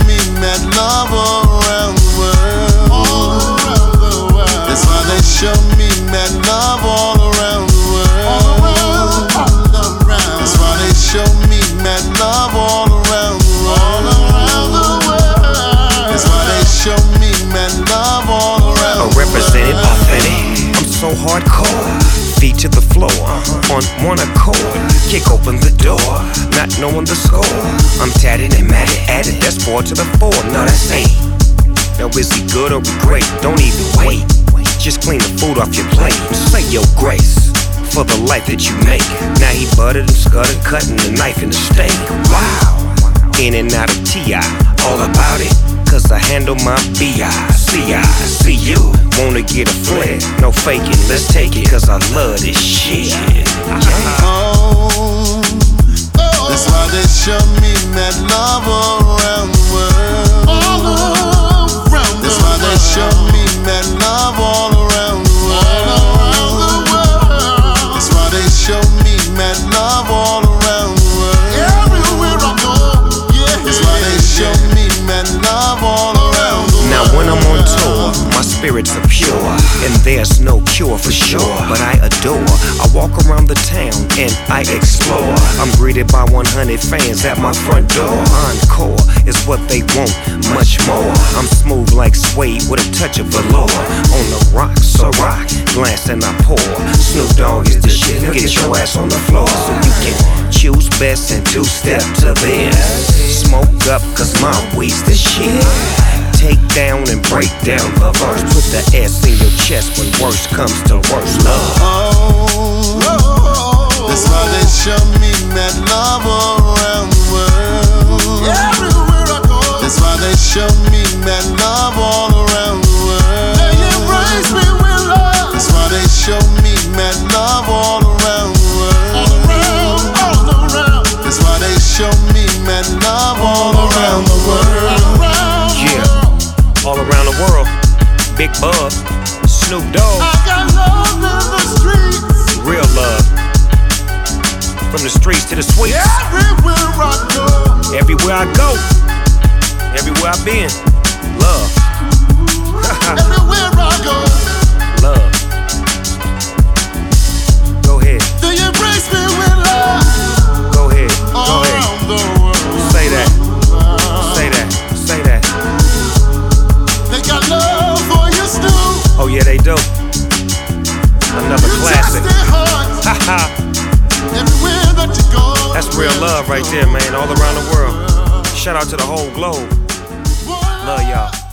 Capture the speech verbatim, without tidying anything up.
me mad love all around the world. All around the world. That's why they show me mad love all around the world. All around, all around. That's why they show me mad love all around the world. All around the world. That's why they show me mad love all around the world. Represented authentic. I'm so hardcore. Feet to the floor, on one accord. Kick open the door, not knowing the score. I'm tatted and matted, added, that's four to the four. No, that's eight. Now is he good or we great? Don't even wait. Just clean the food off your plate. Say your grace for the life that you make. Now he buttered and scuttered, cutting the knife in the steak. Wow, in and out of T I, all about it. Cause I handle my B I, C I, see you. Wanna get a flick, no faking, let's take it. Cause I love this shit. Oh, that's why they show me mad love all around the world. All around the That's why they show me mad love all around the All around the world. world. That's why they show me mad love all around the world. Everywhere I go, yeah. That's why they show me mad love all around the world. Now when I'm on tour, my spirits are pure, and there's no cure for sure, but I adore. I walk around the town and I explore. I'm greeted by one hundred fans at my front door. Encore is what they want, much more. I'm smooth like suede with a touch of velour. On the rocks, a rock, glance and I pour. Snoop Dogg is the shit, get your ass on the floor. So you can choose best and two-step to this. Smoke up cause my weed's the shit. Take down and break down the verse. Put the S in your chest when worst comes to worst. Love. Oh, that's why they show me mad love all around the world. Everywhere I go, That's why they show me mad love all around the world. they embrace me with love. That's why they show me mad love all around the All world. around, all around. That's why they show me mad love all around the world. All around. Yeah, all around the world. Big Bub, Snoop Dogg, I got love in the streets. real love. From the streets to the suites. Everywhere I go, Everywhere I go, everywhere I've been. Love. everywhere I go, Love. Go ahead, they embrace me with love. go ahead, go All ahead. around the world. Say that, say that, say that. They got love for you, Stu. Oh yeah, they do. Another You classic. touch their hearts Haha, everywhere that you go. that's real love right there, man. All around the world. Shout out to the whole globe. Love y'all.